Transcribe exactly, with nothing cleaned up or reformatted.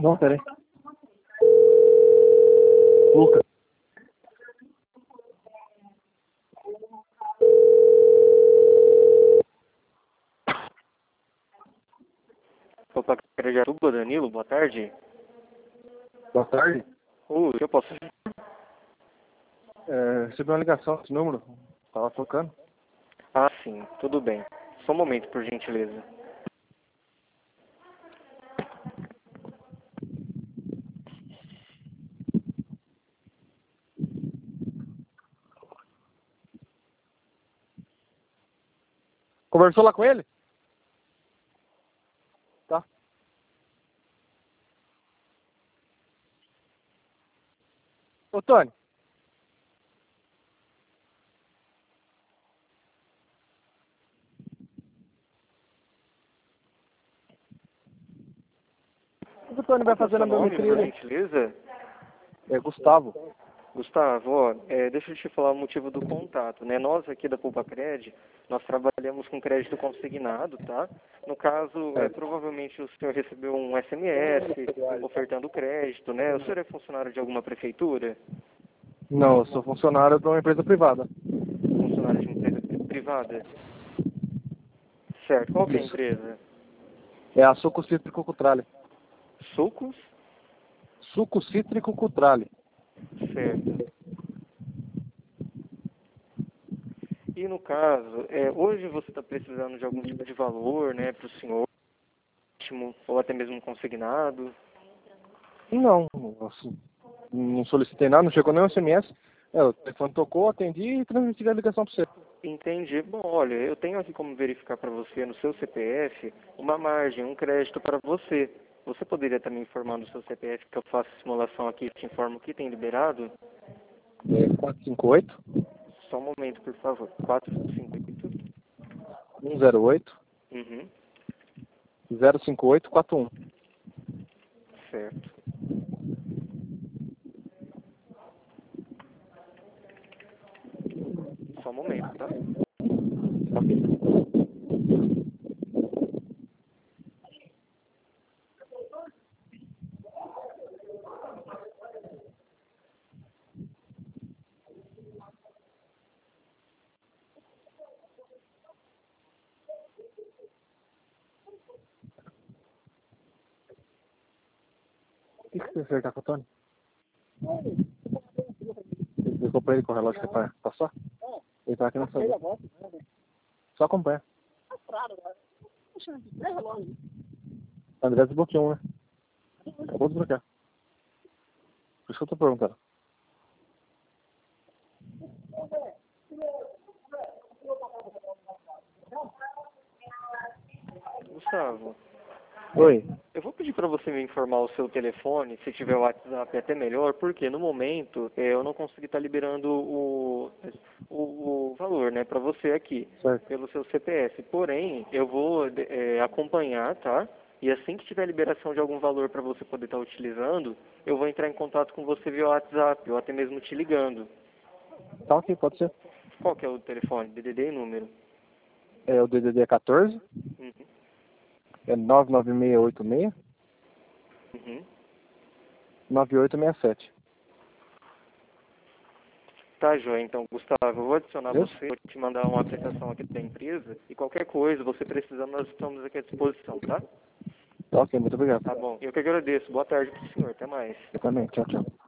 Não, peraí. Luca. Opa, Crediatuba, Danilo, boa tarde. Boa tarde. Oi, eu posso... É, recebi uma ligação desse número. Tava tocando. Ah, sim, tudo bem. Só um momento, por gentileza. Conversou lá com ele? Tá. Ô, Tony. O que o Tony vai Qual que é o fazer seu na nome, biometria, por né? gentileza? É Gustavo. Gustavo, ó, é, deixa eu te falar o motivo do contato, né? Nós aqui da Poupa Cred, nós trabalhamos com crédito consignado, tá? No caso, é, É. provavelmente o senhor recebeu um S M S ofertando crédito, né? O senhor é funcionário de alguma prefeitura? Não, eu sou funcionário de uma empresa privada. Funcionário de uma empresa pri- privada? Certo. Qual que é a Isso. empresa? É a Suco Cítrico Cutrale. Sucos? Suco Cítrico Cutrale. Certo. E no caso, é, hoje você está precisando de algum tipo de valor, né, para o senhor, íntimo, ou até mesmo consignado? Não, assim, não solicitei nada, não chegou nem um S M S. É, o telefone tocou, atendi e transmiti a ligação para você. Entendi. Bom, olha, eu tenho aqui como verificar para você no seu C P F uma margem, um crédito para você. Você poderia estar me informando no seu C P F que eu faço a simulação aqui e te informo o que tem liberado? É quatro cinco oito, Só um momento, por favor. quatro cinco oito. um zero oito, Uhum. zero cinco oito quatro um. Certo. Só um momento, tá? O que que você fez com o Tony? Ele ligou pra ele com o relógio que é pra passar? Ele tá aqui na sala. Só acompanha. André desbloqueou, né? Acabou de desbloquear. Por isso que eu tô perguntando. Gustavo, Oi. eu vou pedir para você me informar o seu telefone, se tiver o WhatsApp é até melhor, porque no momento eh, eu não consegui estar liberando o, o, o valor, né, para você aqui, Certo. pelo seu C P F. Porém, eu vou eh, acompanhar, tá? E assim que tiver liberação de algum valor para você poder estar utilizando, eu vou entrar em contato com você via WhatsApp, ou até mesmo te ligando. Tá ok, pode ser. Qual que é o telefone? D D D e número? É o D D D é quatorze, Uhum. é nove nove seis oito seis, Uhum. nove oito seis sete. Tá, joia. Então, Gustavo, eu vou adicionar Beleza? você, vou te mandar uma aplicação aqui da empresa e qualquer coisa, você precisando, nós estamos aqui à disposição, tá? Tá ok, muito obrigado. Tá bom. Eu que agradeço. Boa tarde pro senhor. Até mais. Eu também. Tchau, tchau.